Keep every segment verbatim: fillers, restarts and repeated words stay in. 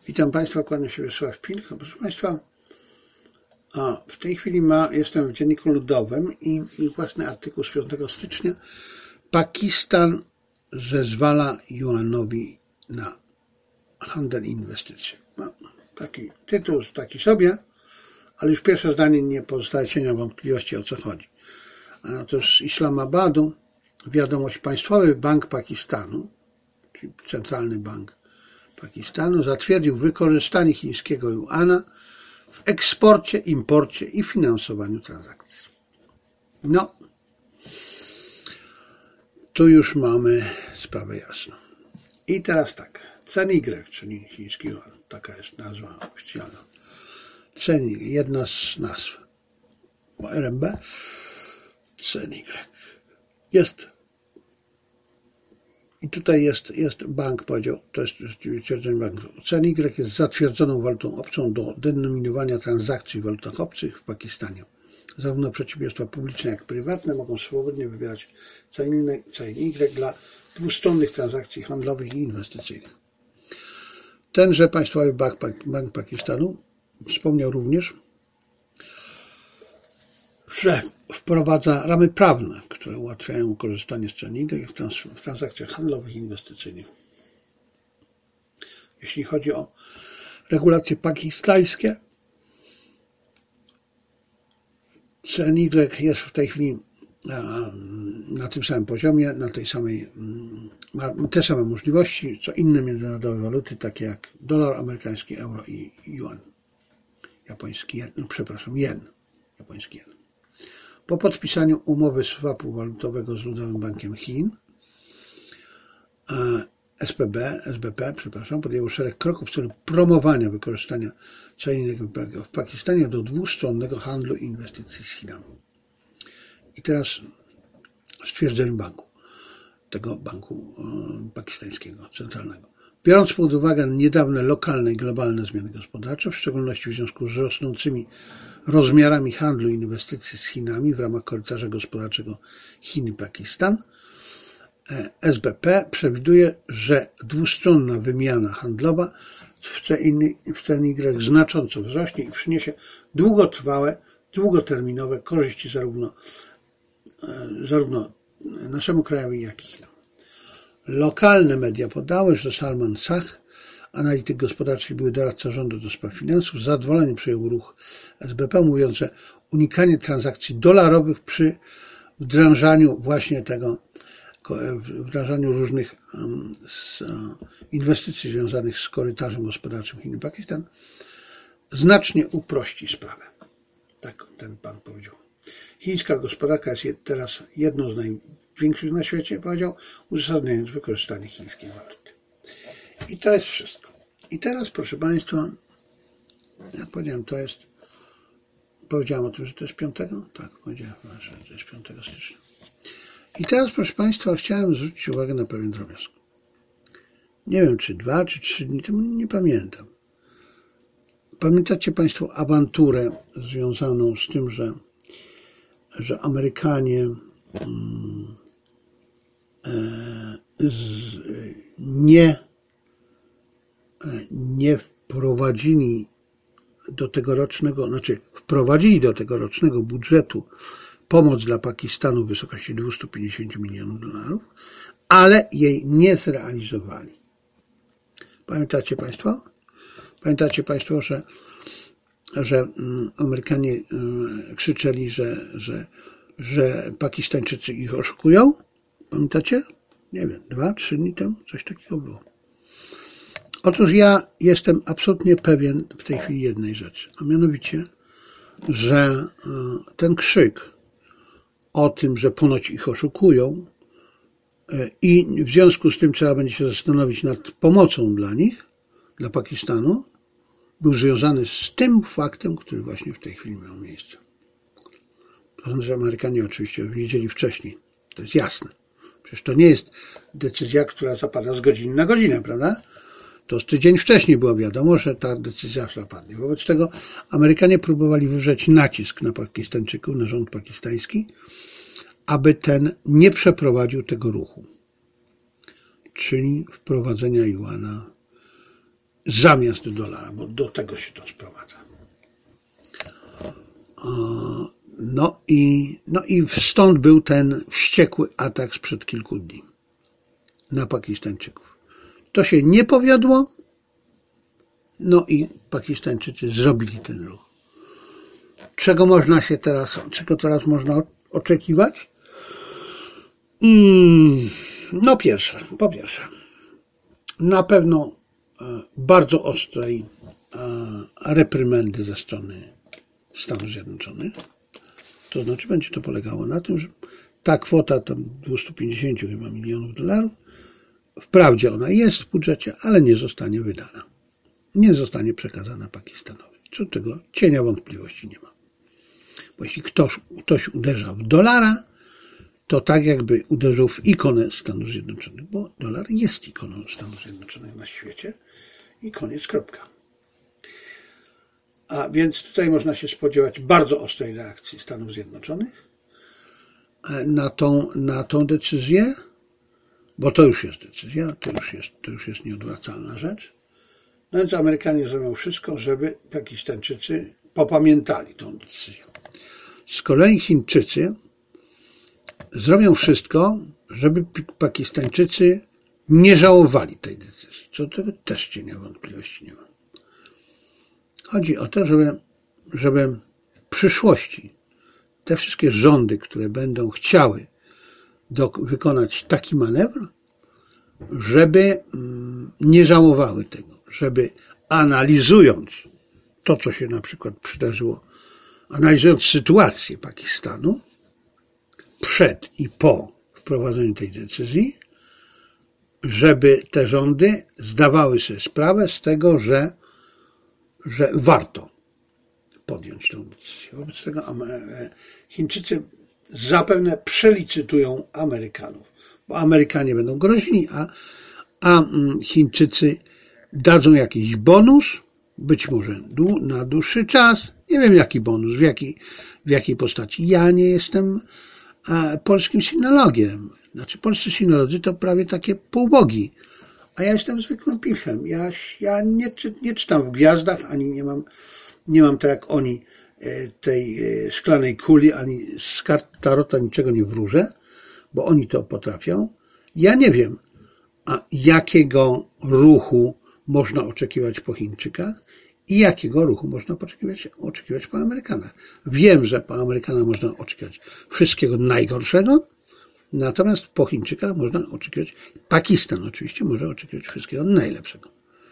Witam Państwa, kłaniam się Wiesław Pilch. Proszę Państwa, a w tej chwili ma, jestem w Dzienniku Ludowym i, i własny artykuł z piątego stycznia. Pakistan zezwala juanowi na handel i inwestycje. No, taki tytuł, taki sobie, ale już pierwsze zdanie nie pozostaje cienia wątpliwości, o co chodzi. A otóż z Islamabadu wiadomość: Państwowy Bank Pakistanu, czyli Centralny Bank Pakistanu, zatwierdził wykorzystanie chińskiego juana w eksporcie, imporcie i finansowaniu transakcji. No, tu już mamy sprawę jasną. I teraz tak, C N Y, czyli chiński juan, taka jest nazwa oficjalna. C N Y, jedna z nazw, bo R M B, C N Y. Jest. I tutaj jest, jest bank, powiedział, to jest stwierdzenie banku. C N Y jest zatwierdzoną walutą obcą do denominowania transakcji w walutach obcych w Pakistanie. Zarówno przedsiębiorstwa publiczne, jak i prywatne mogą swobodnie wybierać C N Y dla dwustronnych transakcji handlowych i inwestycyjnych. Tenże Państwowy Bank, Bank Pakistanu wspomniał również, że wprowadza ramy prawne, które ułatwiają korzystanie z C N Y w, trans w transakcjach handlowych i inwestycyjnych. Jeśli chodzi o regulacje pakistańskie, C N Y jest w tej chwili na, na tym samym poziomie, na tej samej, ma te same możliwości, co inne międzynarodowe waluty, takie jak dolar amerykański, euro i yuan. Japoński jen, przepraszam, jen. Japoński jen. Po podpisaniu umowy swapu walutowego z Ludowym Bankiem Chin, S P B, S B P, przepraszam, podjęło szereg kroków w celu promowania wykorzystania C N Y w Pakistanie do dwustronnego handlu i inwestycji z Chinami. I teraz stwierdzenie banku, tego banku pakistańskiego, centralnego. Biorąc pod uwagę niedawne lokalne i globalne zmiany gospodarcze, w szczególności w związku z rosnącymi rozmiarami handlu i inwestycji z Chinami w ramach korytarza gospodarczego Chiny-Pakistan, S B P przewiduje, że dwustronna wymiana handlowa w C N Y znacząco wzrośnie i przyniesie długotrwałe, długoterminowe korzyści zarówno, zarówno naszemu krajowi, jak i Chinom. Lokalne media podały, że Salman Shah, analityk gospodarczy i były doradca rządu do spraw finansów, z zadowoleniem przyjął ruch S B P, mówiąc, że unikanie transakcji dolarowych przy wdrażaniu właśnie tego, wdrażaniu różnych inwestycji związanych z korytarzem gospodarczym Chin-Pakistan znacznie uprości sprawę. Tak ten pan powiedział. Chińska gospodarka jest teraz jedną z największych na świecie, powiedział, uzasadniając wykorzystanie chińskiej waluty. I to jest wszystko. I teraz, proszę Państwa, jak powiedziałem, to jest, powiedziałem o tym, że to jest piątego? Tak, powiedziałem, że to jest piątego stycznia. I teraz, proszę Państwa, chciałem zwrócić uwagę na pewien drobiazg. Nie wiem, czy dwa, czy trzy dni temu, nie pamiętam. Pamiętacie Państwo awanturę związaną z tym, że, że Amerykanie mm, e, z, nie, e, nie wprowadzili do tegorocznego, znaczy wprowadzili do tegorocznego budżetu pomoc dla Pakistanu w wysokości dwieście pięćdziesiąt milionów dolarów, ale jej nie zrealizowali. Pamiętacie Państwo? Pamiętacie Państwo, że, że Amerykanie krzyczeli, że, że, że Pakistańczycy ich oszukują? Pamiętacie? Nie wiem, dwa, trzy dni temu coś takiego było. Otóż ja jestem absolutnie pewien w tej chwili jednej rzeczy, a mianowicie, że ten krzyk o tym, że ponoć ich oszukują i w związku z tym trzeba będzie się zastanowić nad pomocą dla nich, dla Pakistanu, był związany z tym faktem, który właśnie w tej chwili miał miejsce. To znaczy, że Amerykanie oczywiście wiedzieli wcześniej. To jest jasne. Przecież to nie jest decyzja, która zapada z godziny na godzinę, prawda? To z tydzień wcześniej było wiadomo, że ta decyzja zapadnie. Wobec tego Amerykanie próbowali wywrzeć nacisk na Pakistańczyków, na rząd pakistański, aby ten nie przeprowadził tego ruchu, czyli wprowadzenia juana zamiast dolara, bo do tego się to sprowadza. No i, no i stąd był ten wściekły atak sprzed kilku dni na Pakistańczyków. To się nie powiodło, no i Pakistańczycy zrobili ten ruch. Czego można się teraz, czego teraz można oczekiwać? Hmm, no pierwsze, po pierwsze, na pewno bardzo ostrej reprymendy ze strony Stanów Zjednoczonych. To znaczy będzie to polegało na tym, że ta kwota tam dwieście pięćdziesiąt chyba milionów dolarów, wprawdzie ona jest w budżecie, ale nie zostanie wydana. Nie zostanie przekazana Pakistanowi. Co do tego cienia wątpliwości nie ma. Bo jeśli ktoś, ktoś uderza w dolara, to tak jakby uderzył w ikonę Stanów Zjednoczonych, bo dolar jest ikoną Stanów Zjednoczonych na świecie i koniec, kropka. A więc tutaj można się spodziewać bardzo ostrej reakcji Stanów Zjednoczonych na tą, na tą decyzję, bo to już jest decyzja, to już jest, to już jest nieodwracalna rzecz. No więc Amerykanie zrobią wszystko, żeby Pakistańczycy popamiętali tą decyzję. Z kolei Chińczycy zrobią wszystko, żeby Pakistańczycy nie żałowali tej decyzji. Co do tego też cienia wątpliwości nie ma. Chodzi o to, żeby, żeby w przyszłości te wszystkie rządy, które będą chciały do, wykonać taki manewr, żeby nie żałowały tego, żeby analizując to, co się na przykład przydarzyło, analizując sytuację Pakistanu przed i po wprowadzeniu tej decyzji, żeby te rządy zdawały sobie sprawę z tego, że, że warto podjąć tę decyzję. Wobec tego Chińczycy zapewne przelicytują Amerykanów, bo Amerykanie będą groźni, a, a Chińczycy dadzą jakiś bonus, być może na dłuższy czas. Nie wiem jaki bonus, w jakiej, w jakiej postaci. Ja nie jestem polskim sinologiem. Znaczy polscy sinolodzy to prawie takie półbogi, a ja jestem zwykłym pichem. Ja, ja nie, nie czytam w gwiazdach, ani nie mam, nie mam tak jak oni tej szklanej kuli, ani z kart tarota niczego nie wróżę, bo oni to potrafią. Ja nie wiem, a jakiego ruchu można oczekiwać po Chińczykach i jakiego ruchu można oczekiwać, oczekiwać po Amerykanach. Wiem, że po Amerykanach można oczekiwać wszystkiego najgorszego, natomiast po Chińczykach można oczekiwać, Pakistan oczywiście może oczekiwać wszystkiego najlepszego.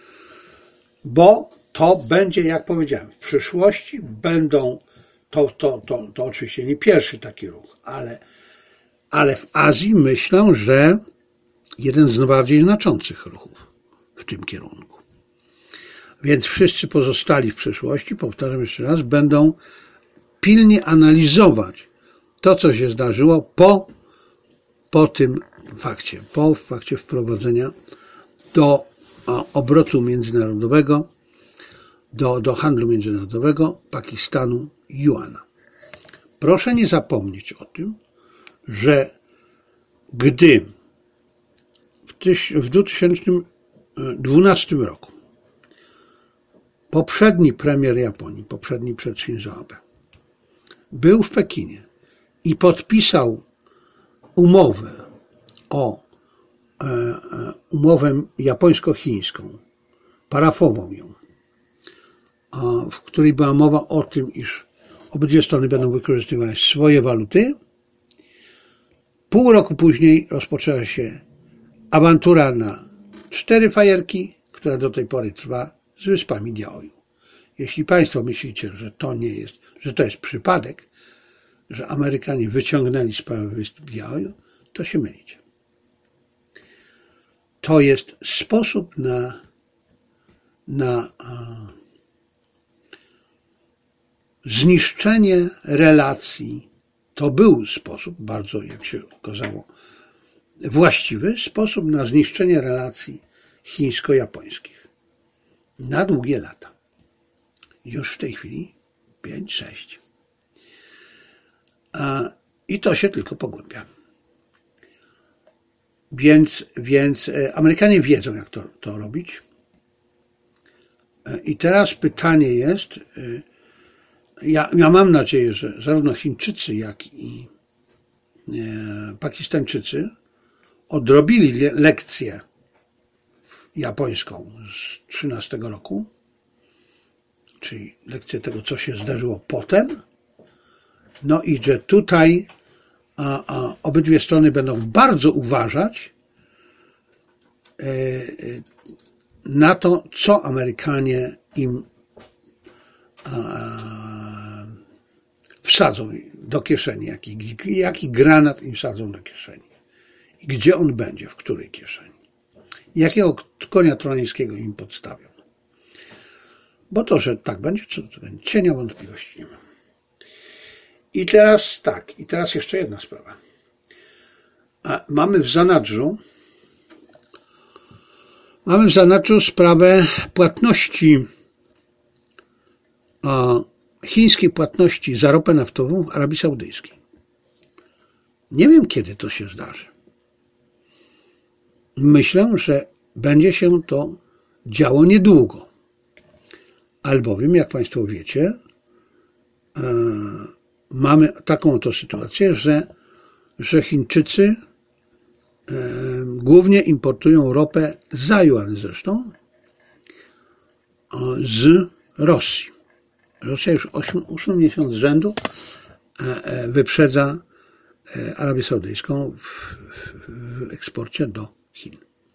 Bo to będzie, jak powiedziałem, w przyszłości będą, to, to, to, to oczywiście nie pierwszy taki ruch, ale, ale w Azji myślę, że jeden z bardziej znaczących ruchów w tym kierunku. Więc wszyscy pozostali w przyszłości, powtarzam jeszcze raz, będą pilnie analizować to, co się zdarzyło po, po tym fakcie, po fakcie wprowadzenia do obrotu międzynarodowego, do, do handlu międzynarodowego Pakistanu juana. Proszę nie zapomnieć o tym, że gdy w, tyś, w dwa tysiące dwunastym roku poprzedni premier Japonii, poprzedni przed Shinzo Abe, był w Pekinie i podpisał umowę o e, e, umowę japońsko-chińską, parafował ją, a, w której była mowa o tym, iż obydwie strony będą wykorzystywać swoje waluty. Pół roku później rozpoczęła się awantura na cztery fajerki, która do tej pory trwa z wyspami Diaoyu. Jeśli Państwo myślicie, że to nie jest, że to jest przypadek, że Amerykanie wyciągnęli sprawę wysp Diaoyu, to się mylicie. To jest sposób na, na a, zniszczenie relacji. To był sposób, bardzo, jak się okazało, właściwy sposób na zniszczenie relacji chińsko-japońskich na długie lata. Już w tej chwili pięć, sześć. I to się tylko pogłębia. Więc, więc Amerykanie wiedzą, jak to, to robić. I teraz pytanie jest, ja, ja mam nadzieję, że zarówno Chińczycy, jak i Pakistańczycy odrobili lekcję japońską z trzynastego roku, czyli lekcję tego, co się zdarzyło potem, no i że tutaj a, a obydwie strony będą bardzo uważać e, na to, co Amerykanie im a, wsadzą do kieszeni, jaki, jaki granat im wsadzą do kieszeni i gdzie on będzie, w której kieszeni, jakiego konia trojańskiego im podstawią. Bo to, że tak będzie, to, to cienia wątpliwości nie ma. I teraz tak, i teraz jeszcze jedna sprawa. A mamy w zanadrzu mamy w zanadrzu sprawę płatności, a, chińskiej płatności za ropę naftową w Arabii Saudyjskiej. Nie wiem, kiedy to się zdarzy. Myślę, że będzie się to działo niedługo. Albowiem, jak Państwo wiecie, e, mamy taką oto sytuację, że, że Chińczycy e, głównie importują ropę za juan zresztą e, z Rosji. Rosja już ósmy miesiąc z rzędu e, e, wyprzedza e, Arabię Saudyjską w, w, w eksporcie do Chin.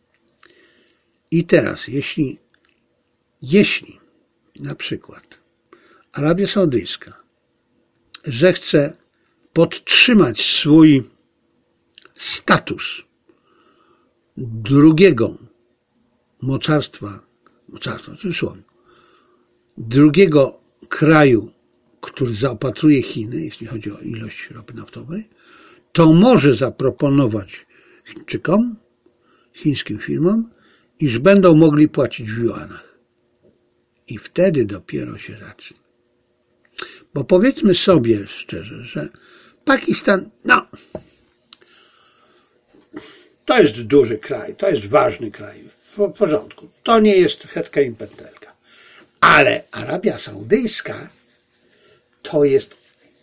I teraz, jeśli, jeśli na przykład Arabia Saudyjska zechce podtrzymać swój status drugiego mocarstwa, mocarstwa w cudzysłowie, drugiego kraju, który zaopatruje Chiny, jeśli chodzi o ilość ropy naftowej, to może zaproponować Chińczykom, chińskim firmom, iż będą mogli płacić w juanach. I wtedy dopiero się zacznie. Bo powiedzmy sobie szczerze, że Pakistan, no, to jest duży kraj, to jest ważny kraj, w porządku. To nie jest chetka i pętelka. Ale Arabia Saudyjska to jest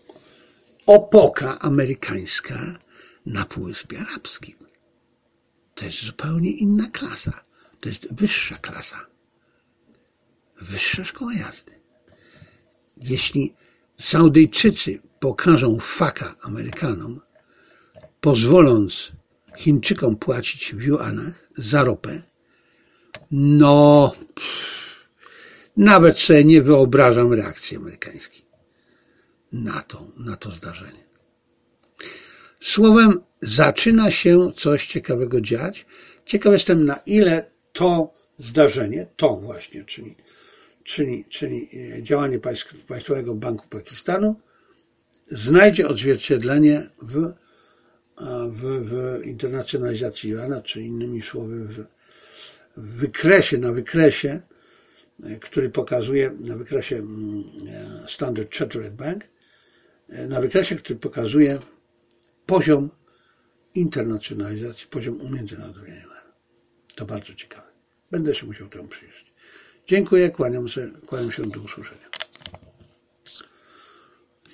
opoka amerykańska na Półwyspie Arabskim. To jest zupełnie inna klasa. To jest wyższa klasa. Wyższa szkoła jazdy. Jeśli Saudyjczycy pokażą faka Amerykanom, pozwoląc Chińczykom płacić w juanach za ropę, no pff, nawet sobie nie wyobrażam reakcji amerykańskiej na to, na to zdarzenie. Słowem, zaczyna się coś ciekawego dziać. Ciekaw jestem, na ile to zdarzenie, to właśnie, czyli, czyli, czyli działanie Państwowego Banku Pakistanu znajdzie odzwierciedlenie w, w, w internacjonalizacji juana, czy innymi słowy w, w wykresie, na wykresie, który pokazuje, na wykresie Standard Chartered Bank, na wykresie, który pokazuje poziom internacjonalizacji, poziom umiędzynarodowienia. To bardzo ciekawe. Będę się musiał temu przyjrzeć. Dziękuję, kłaniam się, kłaniam się do usłyszenia.